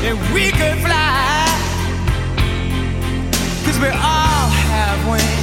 and we could fly, 'cause we all have wings.